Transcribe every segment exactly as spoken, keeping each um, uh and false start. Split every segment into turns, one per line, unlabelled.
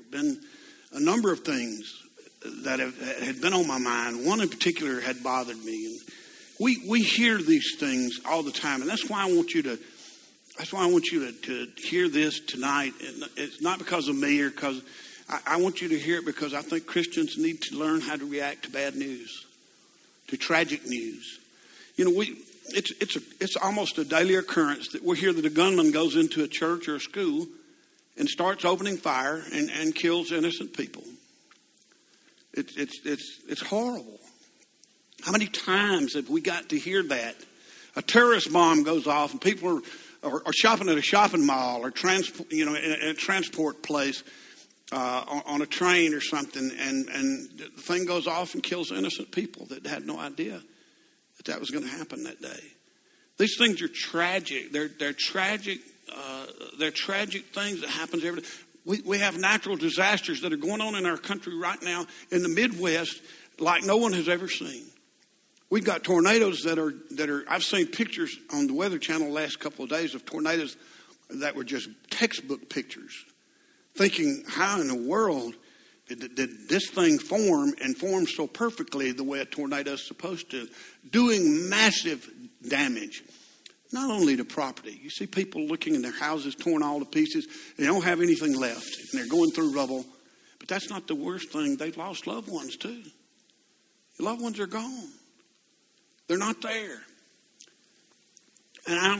have been a number of things that have, had been on my mind. One in particular had bothered me. And we we hear these things all the time, and that's why I want you to that's why I want you to, to hear this tonight. And it's not because of me or because I, I want you to hear it because I think Christians need to learn how to react to bad news, to tragic news. You know, we it's it's a, it's almost a daily occurrence that we hear that a gunman goes into a church or a school and starts opening fire and, and kills innocent people. It's it's it's it's horrible. How many times have we got to hear that? A terrorist bomb goes off and people are, are, are shopping at a shopping mall or trans, you know, in a, in a transport place uh, on, on a train or something, and, and the thing goes off and kills innocent people that had no idea that that was going to happen that day. These things are tragic. They're they're tragic. Uh, they're tragic things that happens every day. We we have natural disasters that are going on in our country right now in the Midwest like no one has ever seen. We've got tornadoes that are that are. I've seen pictures on the Weather Channel the last couple of days of tornadoes that were just textbook pictures. Thinking, how in the world did, did this thing form and form so perfectly the way a tornado is supposed to, doing massive damage. Not only to property. You see people looking in their houses torn all to pieces. They don't have anything left. And they're going through rubble. But that's not the worst thing. They've lost loved ones too. Your loved ones are gone. They're not there. And I,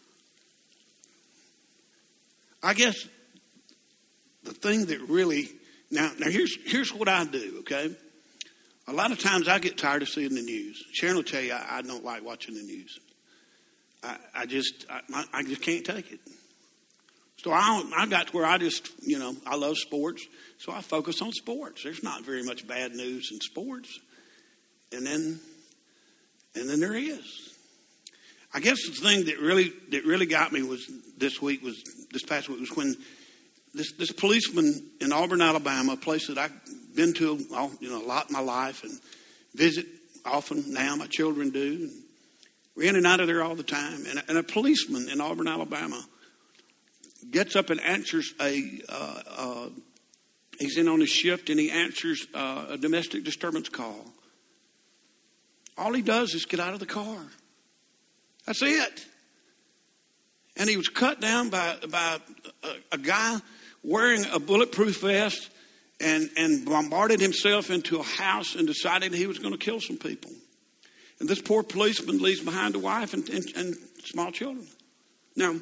I guess the thing that really... Now, now here's, here's what I do, okay? A lot of times I get tired of seeing the news. Sharon will tell you I, I don't like watching the news. I, I just I, I just can't take it. So I I got to where I just, you know, I love sports. So I focus on sports. There's not very much bad news in sports. And then and then there is. I guess the thing that really that really got me was this week was this past week was when this this policeman in Auburn, Alabama, a place that I've been to all, you know, a lot in my life and visit often now, my children do. And we're in and out of there all the time. And, and a policeman in Auburn, Alabama, gets up and answers a, uh, uh, he's in on his shift and he answers uh, a domestic disturbance call. All he does is get out of the car. That's it. And he was cut down by, by a, a guy wearing a bulletproof vest and, and bombarded himself into a house and decided he was going to kill some people. And this poor policeman leaves behind a wife and, and, and small children. Now,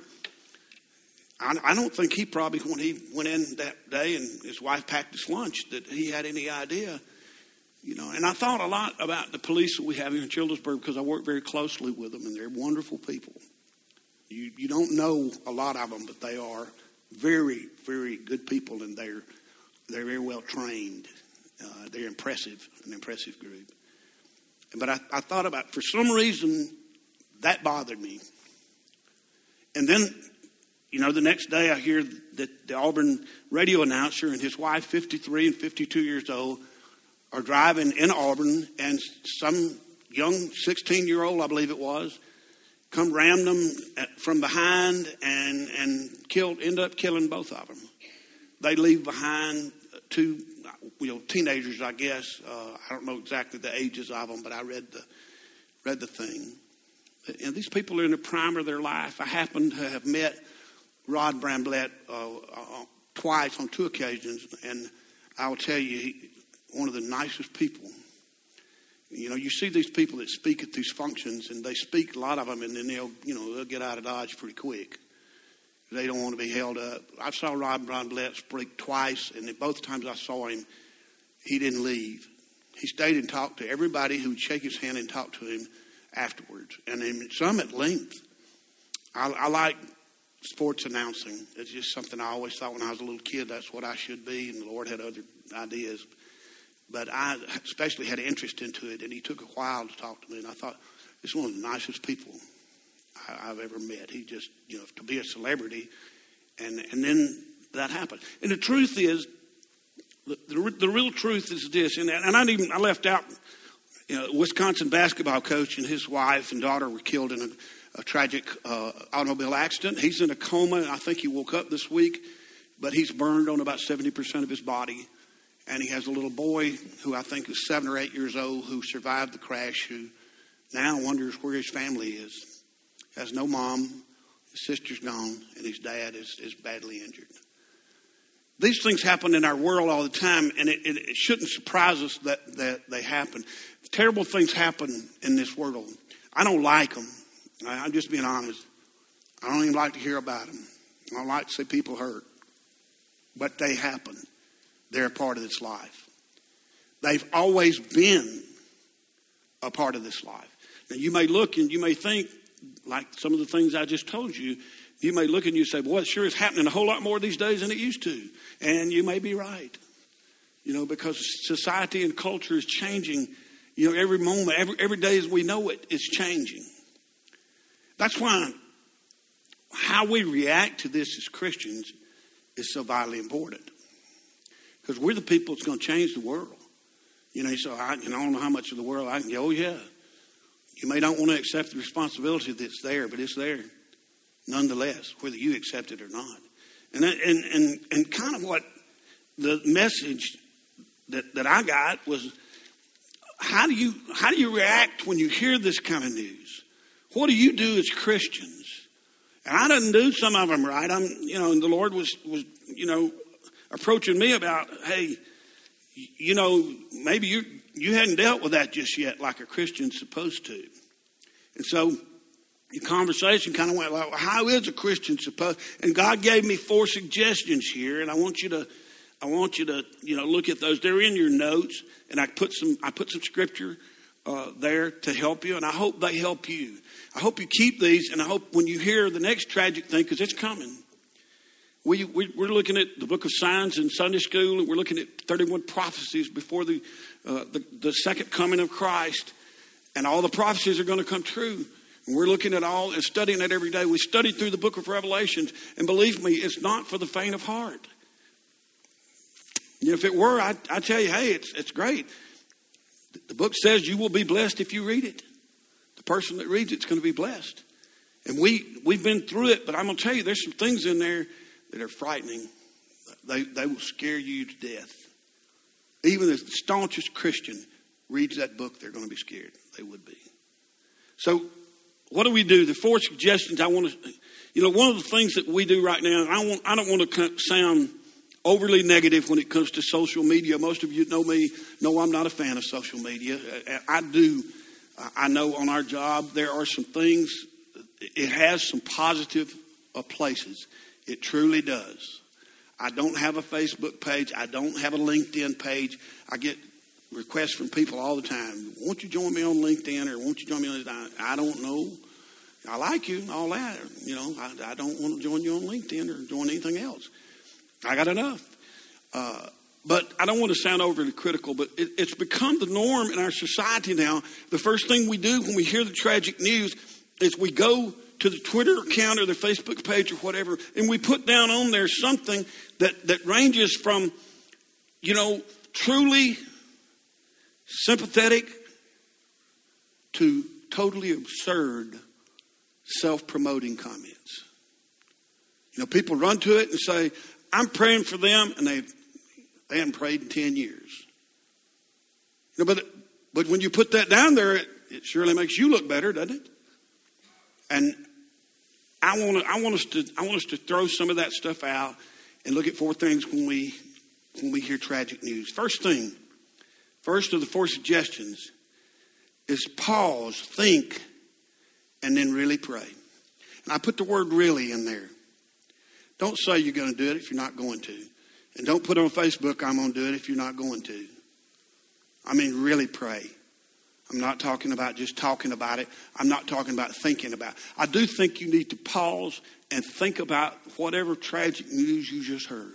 I, I don't think he probably, when he went in that day and his wife packed his lunch, that he had any idea, you know. And I thought a lot about the police that we have here in Childersburg because I work very closely with them, and they're wonderful people. You you don't know a lot of them, but they are very, very good people, and they're they're very well trained. Uh, they're impressive, an impressive group. But I, I thought about, for some reason, that bothered me. And then, you know, the next day I hear that the Auburn radio announcer and his wife, fifty-three and fifty-two years old, are driving in Auburn, and some young sixteen-year-old, I believe it was, come ram them from behind and, and killed, end up killing both of them. They leave behind two, you know, teenagers, I guess. Uh, I don't know exactly the ages of them, but I read the read the thing. And these people are in the prime of their life. I happen to have met Rod Bramblett uh, uh, twice on two occasions, and I will tell you, he, one of the nicest people. You know, you see these people that speak at these functions, and they speak, a lot of them, and then they'll, you know, they'll get out of Dodge pretty quick. They don't want to be held up. I saw Rod Bramblett speak twice, and both times I saw him, he didn't leave. He stayed and talked to everybody who would shake his hand and talk to him afterwards, and then some at length. I, I like sports announcing. It's just something I always thought when I was a little kid that's what I should be, and the Lord had other ideas. But I especially had interest into it, and he took a while to talk to me, and I thought, this is one of the nicest people I, I've ever met. He just, you know, to be a celebrity, and and then that happened. And the truth is, the, the, the real truth is this, and, and I even I left out, you know, Wisconsin basketball coach and his wife and daughter were killed in a, a tragic uh, automobile accident. He's in a coma, and I think he woke up this week. but he's burned on about seventy percent of his body. And he has a little boy who I think is seven or eight years old who survived the crash, who now wonders where his family is. Has no mom, his sister's gone, and his dad is, is badly injured. These things happen in our world all the time, and it, it, it shouldn't surprise us that, that they happen. Terrible things happen in this world. I don't like them. I, I'm just being honest. I don't even like to hear about them. I don't like to see people hurt. But they happen. They're a part of this life. They've always been a part of this life. Now, you may look and you may think, like some of the things I just told you, you may look and you say, boy, it sure is happening a whole lot more these days than it used to. And you may be right. You know, because society and culture is changing. You know, every moment, every, every day as we know it, it's changing. That's why how we react to this as Christians is so vitally important. Because we're the people that's going to change the world. You know, so I, you know, I don't know how much of the world I can go, oh, yeah. You may not want to accept the responsibility that's there, but it's there nonetheless, whether you accept it or not. And and and, and kind of what the message that, that I got was, how do you how do you react when you hear this kind of news? What do you do as Christians? And I didn't do some of them right. I'm, you know, and the Lord was was, you know, approaching me about, hey, you know, maybe you you hadn't dealt with that just yet like a Christian's supposed to. And so the conversation kind of went like, well, how is a Christian supposed? And God gave me four suggestions here, and I want you to, I want you to, you know, look at those. They're in your notes, and I put some, I put some scripture uh, there to help you, and I hope they help you. I hope you keep these, and I hope when you hear the next tragic thing, because it's coming. We, we, we're looking at the book of signs in Sunday school, and we're looking at thirty-one prophecies before the, uh, the, the second coming of Christ. And all the prophecies are going to come true. And we're looking at all and studying it every day. We studied through the book of Revelations. And believe me, it's not for the faint of heart. If it were, I'd, I'd tell you, hey, it's, it's great. The book says you will be blessed if you read it. The person that reads it's going to be blessed. And we, we've been through it, but I'm going to tell you, there's some things in there that are frightening. They, they will scare you to death. Even the staunchest Christian reads that book, they're going to be scared. They would be. So what do we do? The four suggestions I want to, you know, one of the things that we do right now, I want, I don't want to sound overly negative when it comes to social media. Most of you know me, know I'm not a fan of social media. I do, I know on our job, there are some things, it has some positive places. It truly does. I don't have a Facebook page. I don't have a LinkedIn page. I get requests from people all the time. Won't you join me on LinkedIn, or won't you join me on this? I don't know. I like you and all that. You know, I, I don't want to join you on LinkedIn or join anything else. I got enough. Uh, but I don't want to sound overly critical, but it, it's become the norm in our society now. The first thing we do when we hear the tragic news is we go to the Twitter account or the Facebook page or whatever, and we put down on there something that, that ranges from, you know, truly sympathetic to totally absurd self-promoting comments. You know, people run to it and say, I'm praying for them, and they they haven't prayed in ten years. You know, but but when you put that down there, it, it surely makes you look better, doesn't it? And I want to I want us to I want us to throw some of that stuff out and look at four things when we when we hear tragic news. First thing, first of the four suggestions is pause, think, and then really pray. And I put the word really in there. Don't say you're going to do it if you're not going to. And don't put on Facebook, I'm going to do it if you're not going to. I mean, really pray. I'm not talking about just talking about it. I'm not talking about thinking about it. I do think you need to pause and think about whatever tragic news you just heard.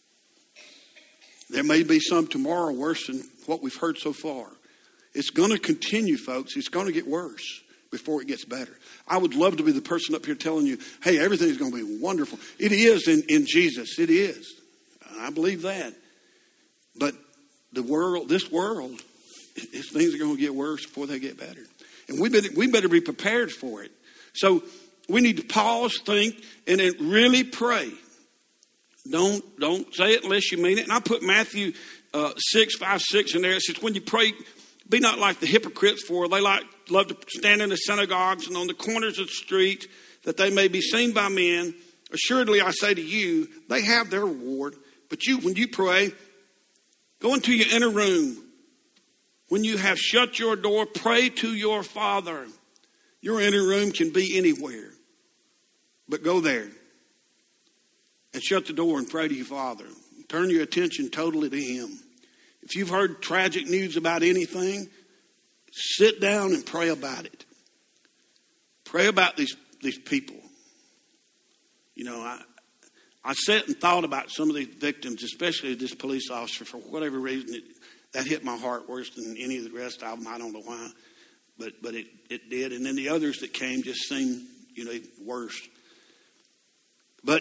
There may be some tomorrow worse than what we've heard so far. It's going to continue, folks. It's going to get worse before it gets better. I would love to be the person up here telling you, hey, everything's going to be wonderful. It is in, in Jesus. It is. I believe that. But the world, this world, it, things are going to get worse before they get better. And we better, we better be prepared for it. So we need to pause, think, and then really pray Don't don't say it unless you mean it. And I put Matthew uh, six, five, six in there. It says, when you pray, be not like the hypocrites, for they like love to stand in the synagogues and on the corners of the street, that they may be seen by men. Assuredly, I say to you, they have their reward. But you, when you pray, go into your inner room. When you have shut your door, pray to your Father. Your inner room can be anywhere. But go there and shut the door and pray to your Father. Turn your attention totally to Him. If you've heard tragic news about anything, sit down and pray about it. Pray about these, these people. You know, I I sat and thought about some of these victims, especially this police officer. For whatever reason, it, that hit my heart worse than any of the rest of them. I don't know why, but but it, it did. And then the others that came just seemed, you know, worse. But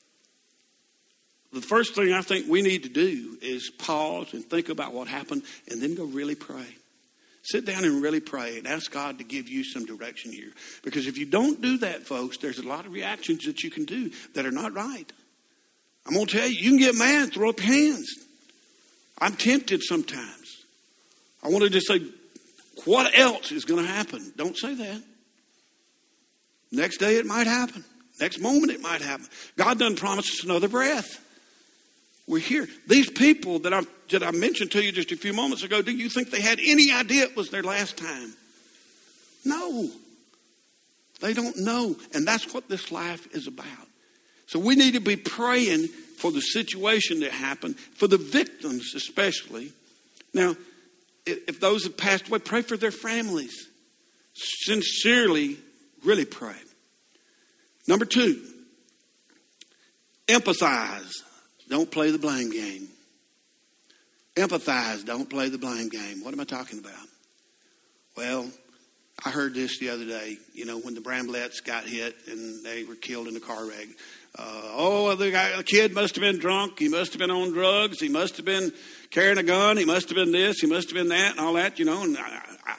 the first thing I think we need to do is pause and think about what happened and then go really pray. Sit down and really pray and ask God to give you some direction here. Because if you don't do that, folks, there's a lot of reactions that you can do that are not right. I'm going to tell you, you can get mad and throw up your hands. I'm tempted sometimes. I want to just say, what else is going to happen? Don't say that. Next day it might happen. Next moment it might happen. God doesn't promise us another breath. We're here. These people that I that I mentioned to you just a few moments ago, do you think they had any idea it was their last time? No. They don't know. And that's what this life is about. So we need to be praying for the situation that happened, for the victims especially. Now, if those have passed away, pray for their families. Sincerely, really pray. Number two, empathize. Don't play the blame game. Empathize. Don't play the blame game. What am I talking about? Well, I heard this the other day. You know, when the Bramletts got hit and they were killed in a car wreck. Uh, oh, the, guy, the kid must have been drunk. He must have been on drugs. He must have been carrying a gun. He must have been this. He must have been that and all that, you know. And I, I,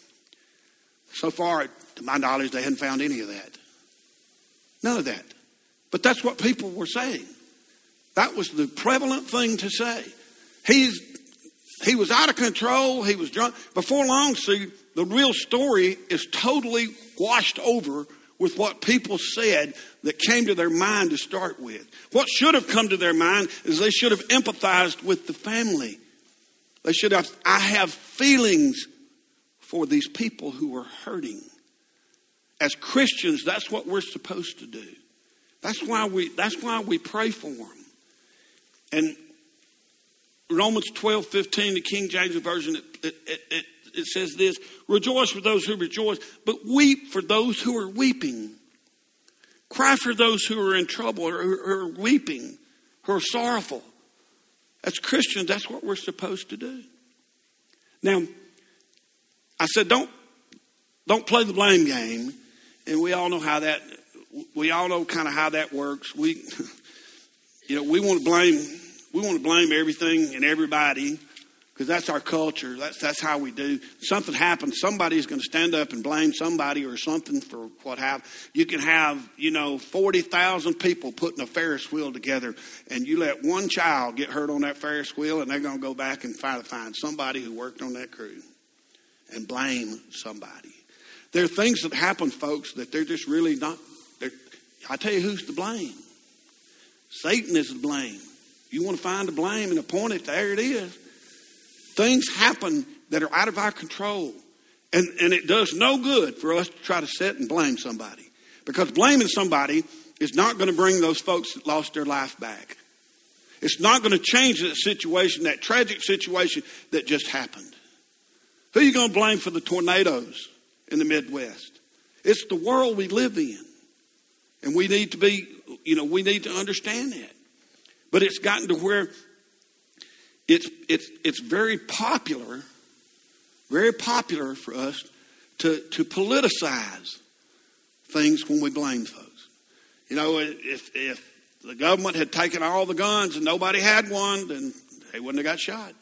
so far, to my knowledge, they hadn't found any of that. None of that. But that's what people were saying. That was the prevalent thing to say. He's he was out of control. He was drunk. Before long, see, the real story is totally washed over with what people said that came to their mind to start with. What should have come to their mind is they should have empathized with the family. They should have, I have feelings for these people who are hurting. As Christians, that's what we're supposed to do. That's why we, that's why we pray for them. And Romans twelve fifteen, the King James Version, it, it, it, it says this: rejoice for those who rejoice, but weep for those who are weeping. Cry for those who are in trouble or who are weeping, who are sorrowful. As Christians, that's what we're supposed to do. Now, I said don't don't play the blame game, and we all know how that we all know kind of how that works. We you know we want to blame. We want to blame everything and everybody because that's our culture. That's that's how we do. Something happens, somebody's going to stand up and blame somebody or something for what happened. You can have, you know, forty thousand people putting a Ferris wheel together, and you let one child get hurt on that Ferris wheel, and they're going to go back and try to find somebody who worked on that crew and blame somebody. There are things that happen, folks, that they're just really not. I tell you who's to blame. Satan is to blame. You want to find the blame and point it, there it is. Things happen that are out of our control. And, and it does no good for us to try to sit and blame somebody. Because blaming somebody is not going to bring those folks that lost their life back. It's not going to change that situation, that tragic situation that just happened. Who are you going to blame for the tornadoes in the Midwest? It's the world we live in. And we need to be, you know, we need to understand that. But it's gotten to where it's it's it's very popular, very popular for us to, to politicize things when we blame folks. You know, if if the government had taken all the guns and nobody had one, then they wouldn't have got shot.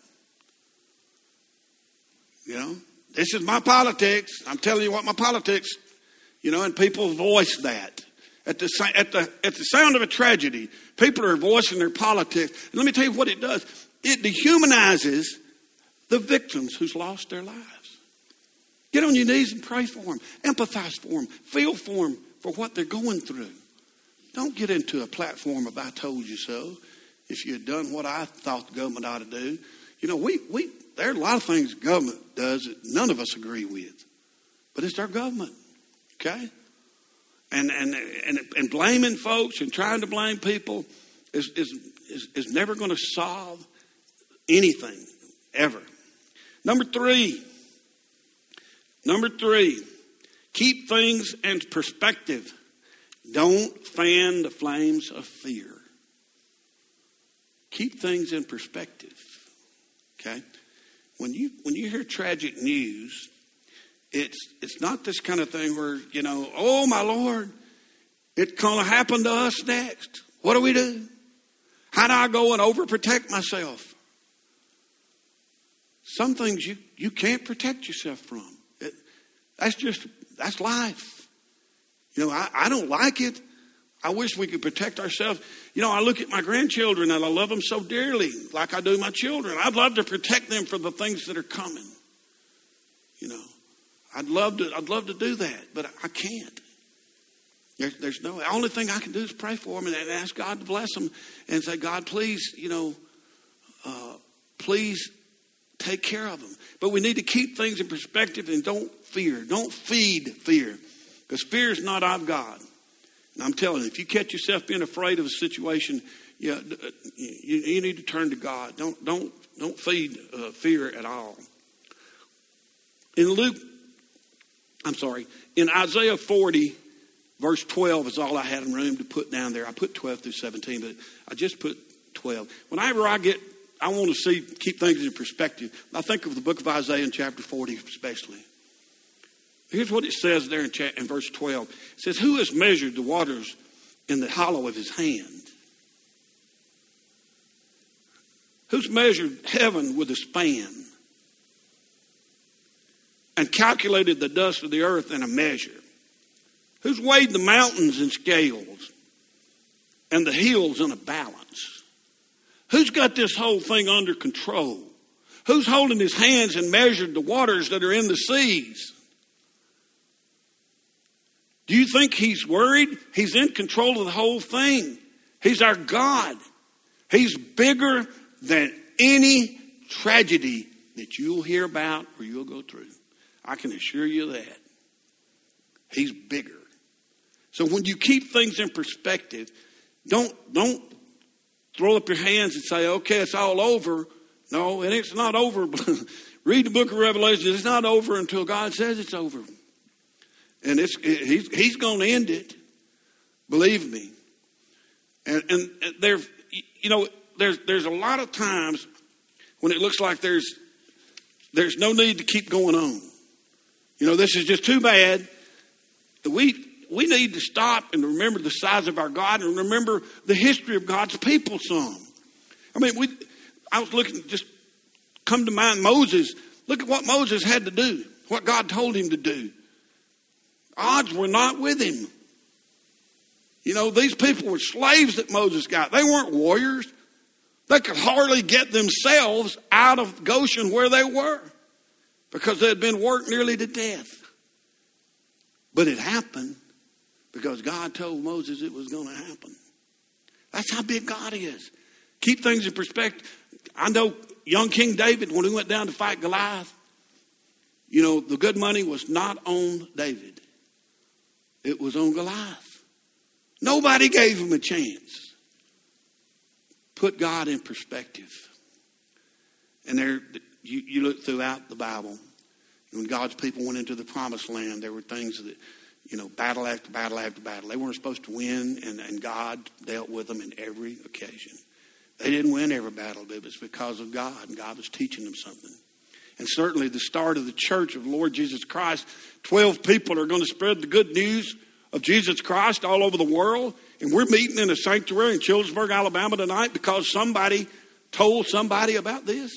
You know, this is my politics. I'm telling you what my politics, you know, and people voice that. At the, at the, at the sound of a tragedy, people are voicing their politics. And let me tell you what it does. It dehumanizes the victims who's lost their lives. Get on your knees and pray for them. Empathize for them. Feel for them for what they're going through. Don't get into a platform of I told you so. If you had done what I thought the government ought to do. You know, we, we there are a lot of things the government does that none of us agree with. But it's our government. Okay? And and and, and blaming folks and trying to blame people is, is, is, is never going to solve anything, ever. Number three. Number three. Keep things in perspective. Don't fan the flames of fear. Keep things in perspective. Okay? When you when you hear tragic news, it's it's not this kind of thing where, you know, oh my Lord, it's gonna happen to us next. What do we do? How do I go and overprotect myself? Some things you, you can't protect yourself from. It, that's just that's life. You know, I, I don't like it. I wish we could protect ourselves. You know, I look at my grandchildren and I love them so dearly, like I do my children. I'd love to protect them from the things that are coming. You know, I'd love to. I'd love to do that, but I can't. There's, there's no. The only thing I can do is pray for them and, and ask God to bless them and say, God, please, you know, uh, please take care of them. But we need to keep things in perspective and don't fear. Don't feed fear, because fear is not of God. And I'm telling you, if you catch yourself being afraid of a situation, yeah, you, you need to turn to God. Don't don't don't feed uh, fear at all. In Luke, I'm sorry, in Isaiah forty, verse twelve is all I had in room to put down there. I put twelve through seventeen, but I just put twelve. Whenever I get, I want to see, keep things in perspective. I think of the book of Isaiah in chapter forty especially. Here's what it says there in, cha- in verse twelve. It says, who has measured the waters in the hollow of his hand? Who's measured heaven with a span? And calculated the dust of the earth in a measure? Who's weighed the mountains in scales and the hills in a balance? Who's got this whole thing under control? Who's holding his hands and measured the waters that are in the seas? Do you think he's worried? He's in control of the whole thing. He's our God. He's bigger than any tragedy that you'll hear about or you'll go through. I can assure you that. He's bigger. So when you keep things in perspective, don't, don't throw up your hands and say, okay, it's all over. No, and it's not over. Read the book of Revelation. It's not over until God says it's over. And it's he's he's going to end it. Believe me. And and there, you know, there's there's a lot of times when it looks like there's there's no need to keep going on. You know, this is just too bad. We we need to stop and remember the size of our God and remember the history of God's people some. I mean, we I was looking, just come to mind Moses. Look at what Moses had to do, what God told him to do. Odds were not with him. You know, these people were slaves that Moses got. They weren't warriors. They could hardly get themselves out of Goshen where they were because they had been worked nearly to death. But it happened because God told Moses it was going to happen. That's how big God is. Keep things in perspective. I know young King David, when he went down to fight Goliath, you know, the good money was not on David. It was on Goliath. Nobody gave him a chance. Put God in perspective. And there, you, you look throughout the Bible. When God's people went into the promised land, there were things that, you know, battle after battle after battle. They weren't supposed to win, and, and God dealt with them in every occasion. They didn't win every battle, but it was because of God, and God was teaching them something. And certainly the start of the church of the Lord Jesus Christ, twelve people are going to spread the good news of Jesus Christ all over the world. And we're meeting in a sanctuary in Childersburg, Alabama tonight because somebody told somebody about this.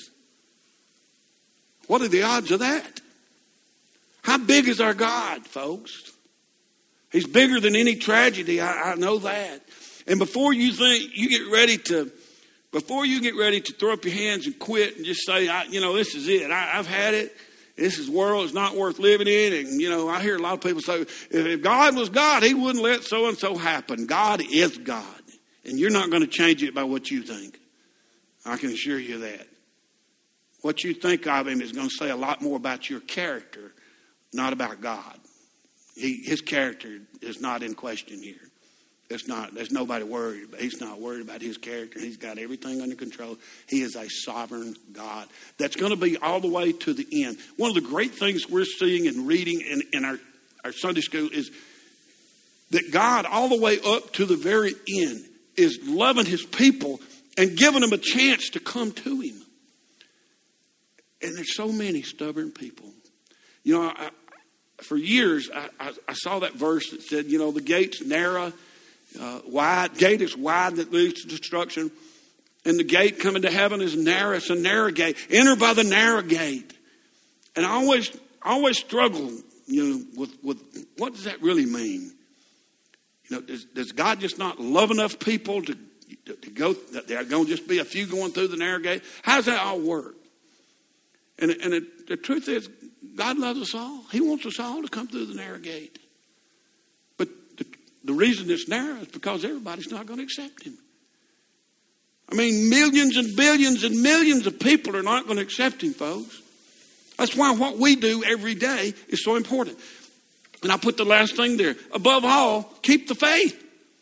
What are the odds of that? How big is our God, folks? He's bigger than any tragedy. I, I know that. And before you think, you get ready to, before you get ready to throw up your hands and quit and just say, I, you know, this is it. I, I've had it. This is world is not worth living in. And, you know, I hear a lot of people say, if, if God was God, he wouldn't let so-and-so happen. God is God. And you're not going to change it by what you think. I can assure you that. What you think of him is going to say a lot more about your character, not about God. He, his character is not in question here. It's not. There's nobody worried. He's not worried about his character. He's got everything under control. He is a sovereign God. That's going to be all the way to the end. One of the great things we're seeing and reading in, in our, our Sunday school is that God, all the way up to the very end, is loving his people and giving them a chance to come to him. And there's so many stubborn people. You know, I, for years, I, I, I saw that verse that said, you know, the gate's narrow, uh, wide. Gate is wide that leads to destruction. And the gate coming to heaven is narrow. It's a narrow gate. Enter by the narrow gate. And I always, I always struggle, you know, with, with what does that really mean? You know, does, does God just not love enough people to, to, to go, that there are going to just be a few going through the narrow gate? How does that all work? And, and it, the truth is, God loves us all. He wants us all to come through the narrow gate. But the, the reason it's narrow is because everybody's not going to accept him. I mean, millions and billions and millions of people are not going to accept him, folks. That's why what we do every day is so important. And I put the last thing there. Above all, keep the faith.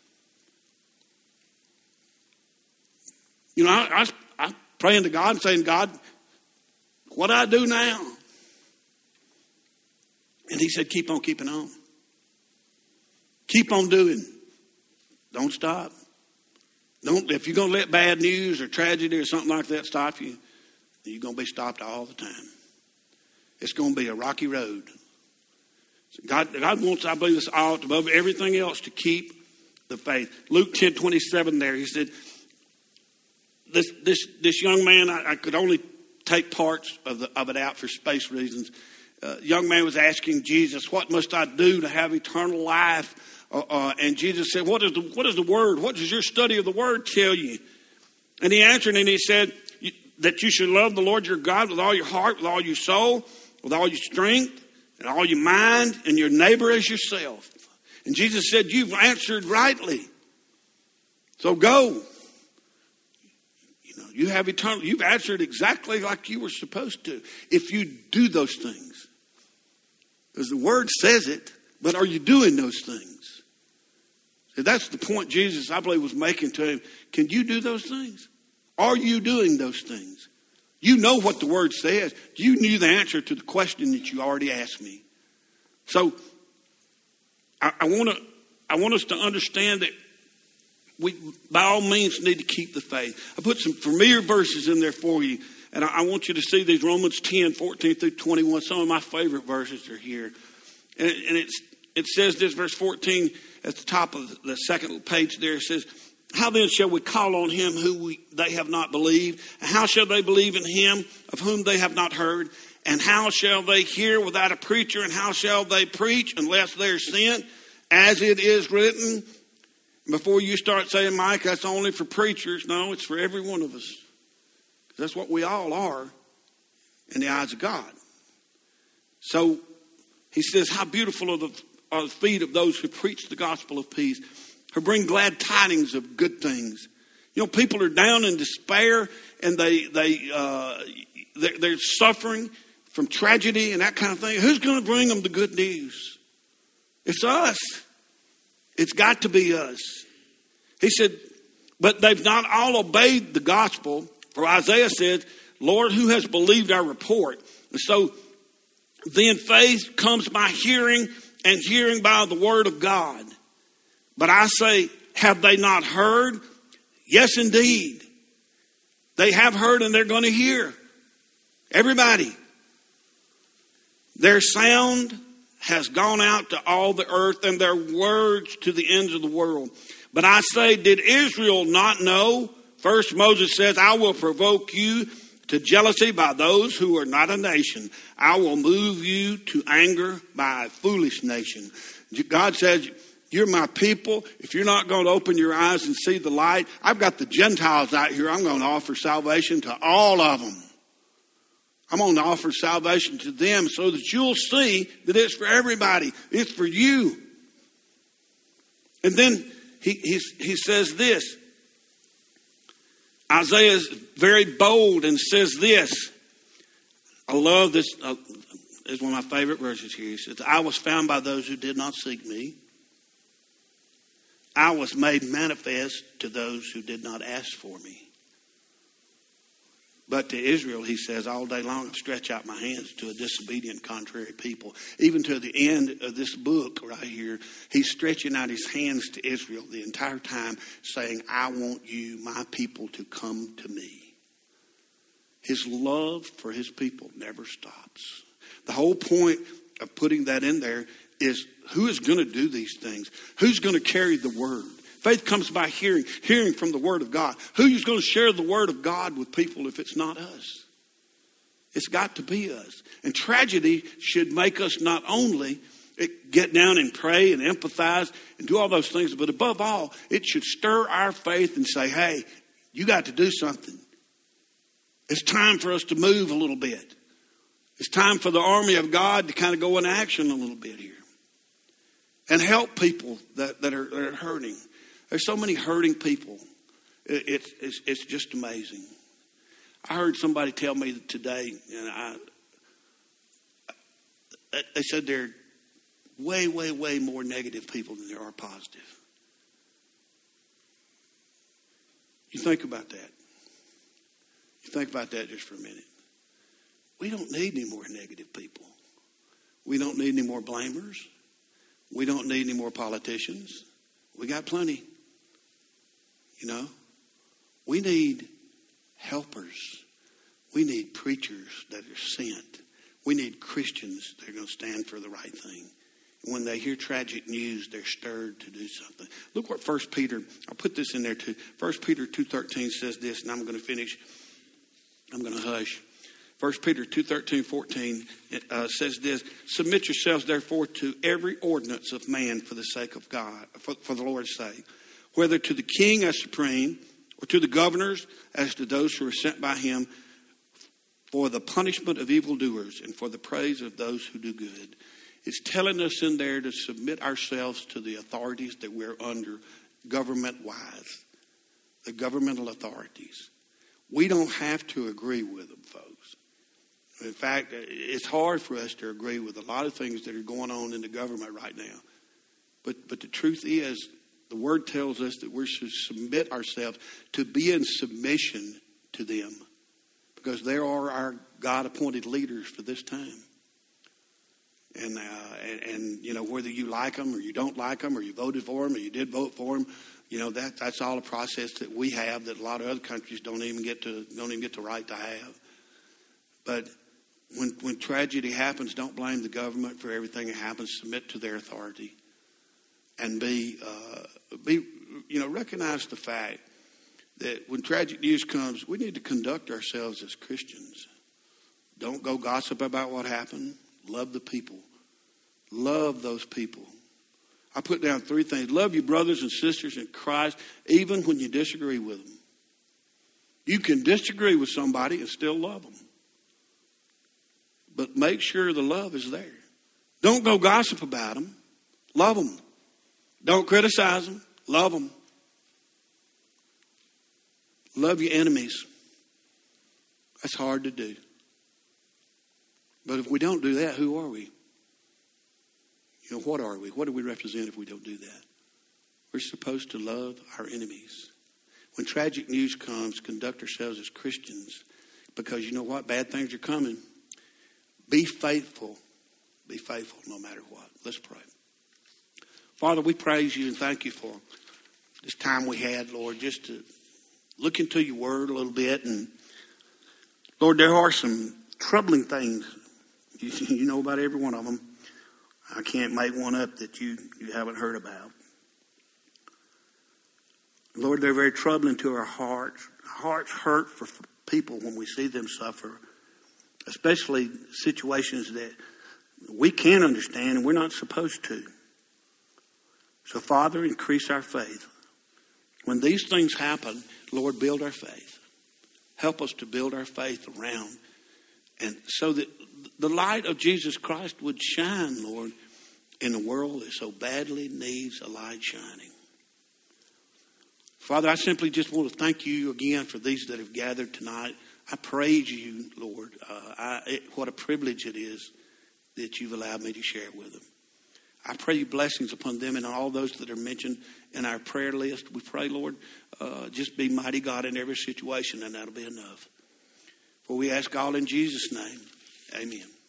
You know, I, I, I'm praying to God and saying, God, what do I do now? And he said, keep on keeping on. Keep on doing. Don't stop. Don't, if you're going to let bad news or tragedy or something like that stop you, you're going to be stopped all the time. It's going to be a rocky road. God, God wants, I believe, us all above everything else to keep the faith. Luke ten twenty-seven there, he said, this this this young man, I, I could only take parts of, the, of it out for space reasons. Uh, young man was asking Jesus, what must I do to have eternal life? Uh, uh, and Jesus said, what is the what is the word? What does your study of the word tell you? And he answered and he said, that you should love the Lord your God with all your heart, with all your soul, with all your strength, and all your mind, and your neighbor as yourself. And Jesus said, you've answered rightly. So go. You know, you have eternal, you've answered exactly like you were supposed to. If you do those things. Because the word says it, but are you doing those things? So that's the point Jesus, I believe, was making to him. Can you do those things? Are you doing those things? You know what the word says. You knew the answer to the question that you already asked me. So I, I want to I want us to understand that we, by all means, need to keep the faith. I put some familiar verses in there for you, and I, I want you to see these Romans ten, fourteen through twenty-one. Some of my favorite verses are here, and, it, and it's it says this, verse fourteen at the top of the second page there. It says, how then shall we call on him who we, they have not believed? And how shall they believe in him of whom they have not heard? And how shall they hear without a preacher? And how shall they preach unless they're sent? As it is written. Before you start saying, Mike, that's only for preachers. No, it's for every one of us. That's what we all are in the eyes of God. So he says, how beautiful are the, are the feet of those who preach the gospel of peace, who bring glad tidings of good things. You know, people are down in despair, and they they uh, they're, they're suffering from tragedy and that kind of thing. Who's going to bring them the good news? It's us. It's got to be us. He said, but they've not all obeyed the gospel. For Isaiah said, Lord, who has believed our report? And so then faith comes by hearing, and hearing by the word of God. But I say, have they not heard? Yes, indeed. They have heard and they're going to hear. Everybody. Their sound has gone out to all the earth, and their words to the ends of the world. But I say, did Israel not know? First Moses says, I will provoke you to jealousy by those who are not a nation. I will move you to anger by a foolish nation. God says, you're my people. If you're not going to open your eyes and see the light, I've got the Gentiles out here. I'm going to offer salvation to all of them. I'm going to offer salvation to them so that you'll see that it's for everybody. It's for you. And then he, he, he says this. Isaiah is very bold and says this. I love this. Uh, it's one of my favorite verses here. He says, I was found by those who did not seek me. I was made manifest to those who did not ask for me. But to Israel, he says, all day long I stretch out my hands to a disobedient, contrary people. Even to the end of this book right here, he's stretching out his hands to Israel the entire time, saying, I want you, my people, to come to me. His love for his people never stops. The whole point of putting that in there is who is going to do these things? Who's going to carry the word? Faith comes by hearing, hearing from the word of God. Who's going to share the word of God with people if it's not us? It's got to be us. And tragedy should make us not only get down and pray and empathize and do all those things, but above all, it should stir our faith and say, hey, you got to do something. It's time for us to move a little bit. It's time for the army of God to kind of go in action a little bit here and help people that, that, are, that are hurting. There's so many hurting people. It, it, it's, it's just amazing. I heard somebody tell me today, and I, they said there are way, way, way more negative people than there are positive. You think about that. You think about that just for a minute. We don't need any more negative people. We don't need any more blamers. We don't need any more politicians. We got plenty. You know, we need helpers. We need preachers that are sent. We need Christians that are going to stand for the right thing. And when they hear tragic news, they're stirred to do something. Look what First Peter, I'll put this in there too. First Peter two thirteen says this, and I'm going to finish. I'm going to hush. First Peter two thirteen, fourteen uh, says this, submit yourselves therefore to every ordinance of man for the sake of God, for, for the Lord's sake, whether to the king as supreme or to the governors as to those who are sent by him for the punishment of evildoers and for the praise of those who do good. It's telling us in there to submit ourselves to the authorities that we're under government-wise, the governmental authorities. We don't have to agree with them, folks. In fact, it's hard for us to agree with a lot of things that are going on in the government right now. But but the truth is, the word tells us that we're to submit ourselves, to be in submission to them, because they are our God-appointed leaders for this time. And, uh, and, and, you know, whether you like them or you don't like them or you voted for them or you did vote for them, you know, that that's all a process that we have that a lot of other countries don't even get to don't even get the right to have. But when when tragedy happens, don't blame the government for everything that happens. Submit to their authority, and be uh, be you know recognize the fact that when tragic news comes, we need to conduct ourselves as Christians. Don't go gossip about what happened. Love the people. Love those people. I put down three things. Love your brothers and sisters in Christ, even when you disagree with them. You can disagree with somebody and still love them. But make sure the love is there. Don't go gossip about them. Love them. Don't criticize them. Love them. Love your enemies. That's hard to do. But if we don't do that, who are we? You know, what are we? What do we represent if we don't do that? We're supposed to love our enemies. When tragic news comes, conduct ourselves as Christians, because you know what? Bad things are coming. Be faithful. Be faithful no matter what. Let's pray. Father, we praise you and thank you for this time we had, Lord, just to look into your word a little bit. And Lord, there are some troubling things. You, you know about every one of them. I can't make one up that you, you haven't heard about. Lord, they're very troubling to our hearts. Our hearts hurt for people when we see them suffer, especially situations that we can't understand and we're not supposed to. So, Father, increase our faith. When these things happen, Lord, build our faith. Help us to build our faith around, and so that the light of Jesus Christ would shine, Lord, in a world that so badly needs a light shining. Father, I simply just want to thank you again for these that have gathered tonight. I praise you, Lord. Uh, I, it, what a privilege it is that you've allowed me to share it with them. I pray you blessings upon them and all those that are mentioned in our prayer list. We pray, Lord, uh, just be mighty God in every situation, and that'll be enough. For we ask all in Jesus' name. Amen.